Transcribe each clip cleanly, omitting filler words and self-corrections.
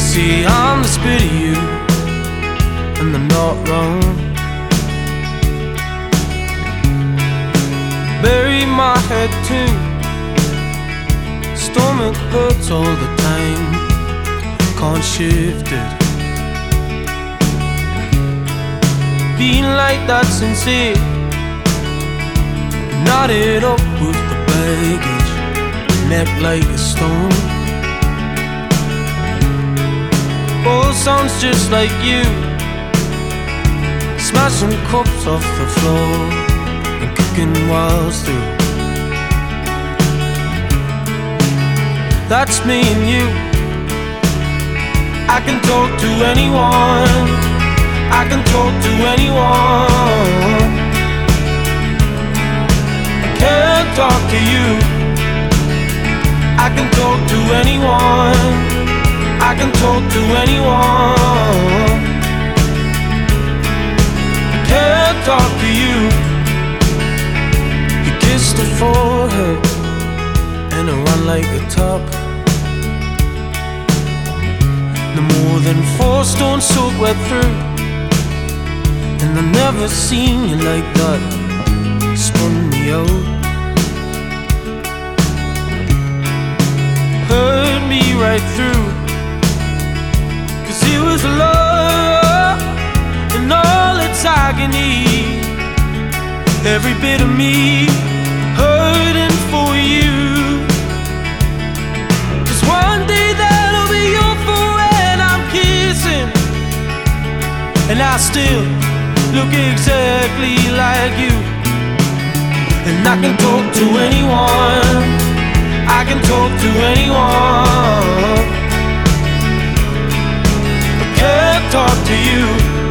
See, I'm the spit of you, and I'm not wrong. Bury my head too. Stomach hurts all the time, can't shift it. Being like that sincere, knotted up with the baggage, neck like a stone. All sounds just like you, smashing cups off the floor and kicking walls through. That's me and you. I can talk to anyone, I can talk to anyone. I can't talk to you. I can talk to anyone, I can talk to anyone. I can't talk to you. You kissed the forehead and I run like a top. No more than 4 stones soaked wet through, and I've never seen you like that. Spun me out, hurt me right through. 'Cause it was love and all its agony, every bit of me hurting for you. 'Cause one day that'll be your forehead I'm kissing, and I still look exactly like you. And I can talk to anyone, I can talk to anyone. I can't talk to you.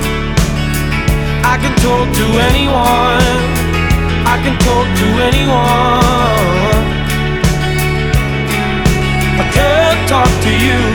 I can talk to anyone, I can talk to anyone. I can't talk to you.